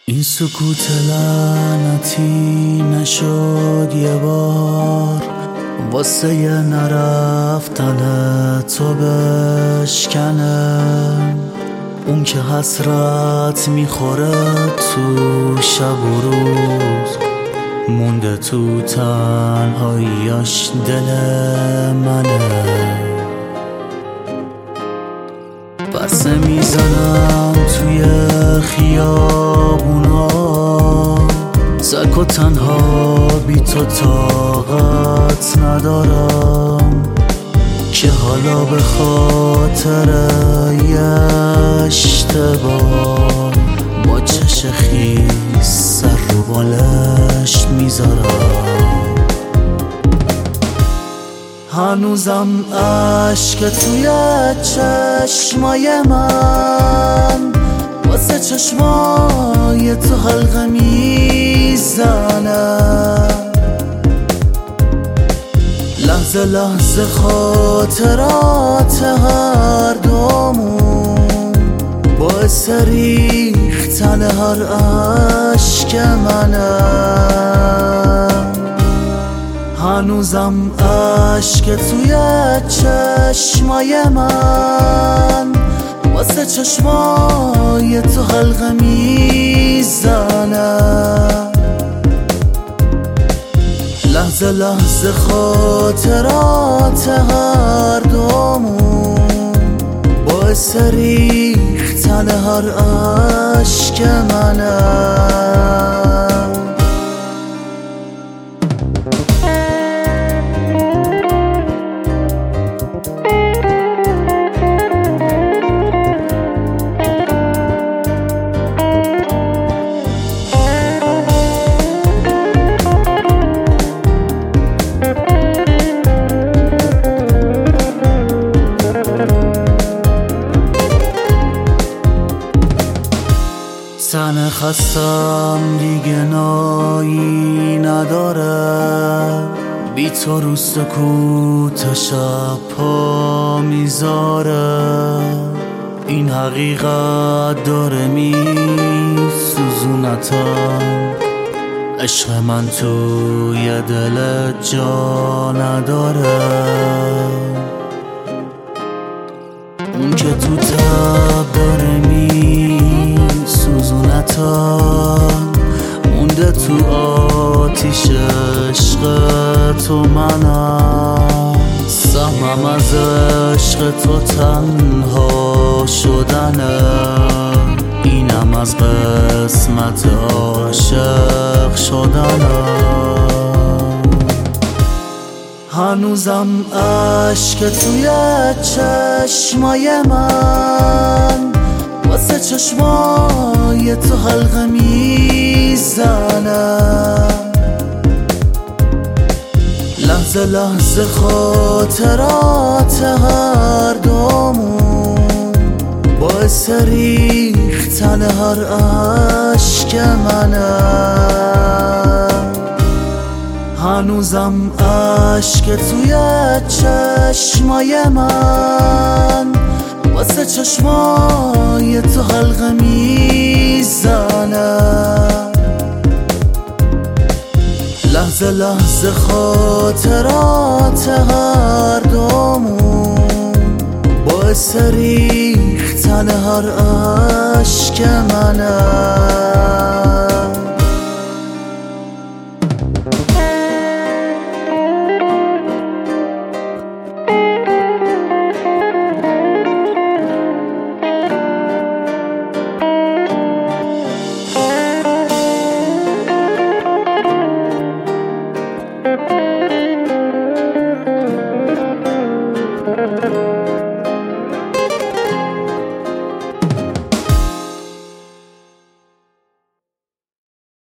این سکوت لعنتی نشد یه بار واسه یه نرفتن تو بشکنه، اون که حسرت میخوره تو شب و روز، مونده تو تنهاییاش دل منه. بسه میزنم توی خیابونا، سک و تنها بی تو طاقت ندارم، که حالا به خاطر یه اشتباه با چش خیس سر رو بالش میذارم. هنوزم عشق توی چشمای من واسه چشمای تو حلقه میزنه، لحظه لحظه خاطرات هر دومون باعث ریختن هر عشق منه. هنوزم عشق توی چشمای من واسه چشمای تو حلقه میزنه، لحظه لحظه خاطرات هر دومون باعث ریختن هر عشق منه. تن خستم دیگه نایی نداره، بی تو رو سکوت شب پا میذاره، این حقیقت داره میسوزونتم، عشق من توی دلت جا نداره، اون که تو تب داره مونده تو آتیش عشق تو منم، سهمم از عشق تو تنها شدنه، اینم از قسمت عاشق شدنه. هنوزم عشق توی چشمای من واسه چشمای تو حلقه میزنه، لحظه لحظه خاطرات هر دومون باعث ریختن هر عشق منه. هنوزم عشق توی چشمای من واسه چشمای تو حلقه میزنه، لحظه لحظه خاطرات هر دومون باعث ریختن هر عشق منه. Thank you.